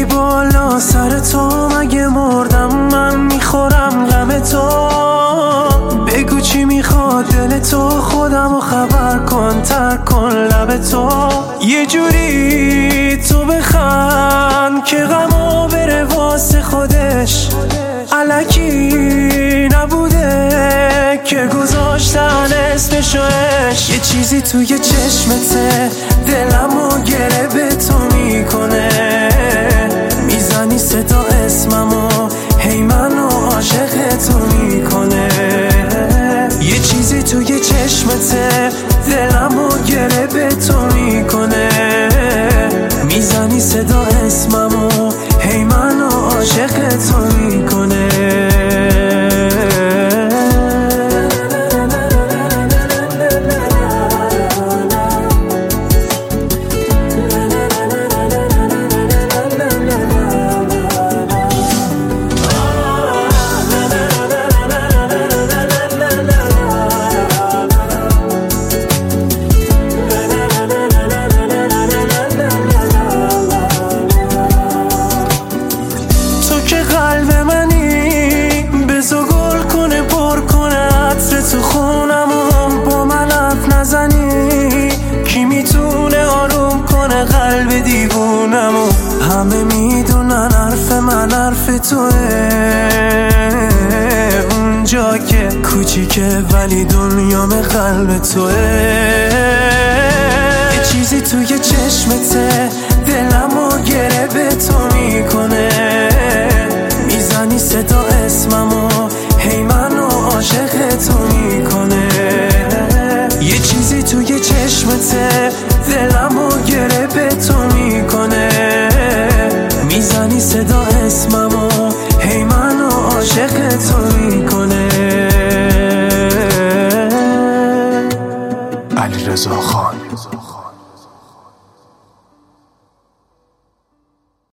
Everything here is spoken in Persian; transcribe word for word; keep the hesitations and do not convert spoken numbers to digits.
بگیری بالا سر تو، مگه مردم من میخورم غم تو. بگو چی میخواد دل تو، خودمو خبر کن، ترک کن لب تو. یه جوری تو بخند که غمو بره واسه خودش، الکی نبوده که گذاشتن اسمشو عشق. یه چیزی توی چشمته دلمو گره به تو میکنه، میزنی صدا اسممو، هی منو عاشق تو میکنه. یه چیزی توی چشمته دلمو گره به تو میکنه، میزنی صدا اسممو، هی منو عاشق تو میکنه. قلب منی بزو گل کنه، پر کنه عطر تو خونمون، با من حرف نزنی کی میتونه آروم کنه قلب دیوونمون. همه میدونن حرف من حرف توه، اونجا که کوچیکه ولی دنیام قلب توه. یه چیزی توی چشمته دلمو گره به تو میکنه، میزنی صدا اسممو، هی منو عاشق تو میکنه. یه چیزی توی چشمته دلمو گره به تو میکنه، میزنی صدا اسممو، هی منو عاشق تو میکنه. علیرضا خان.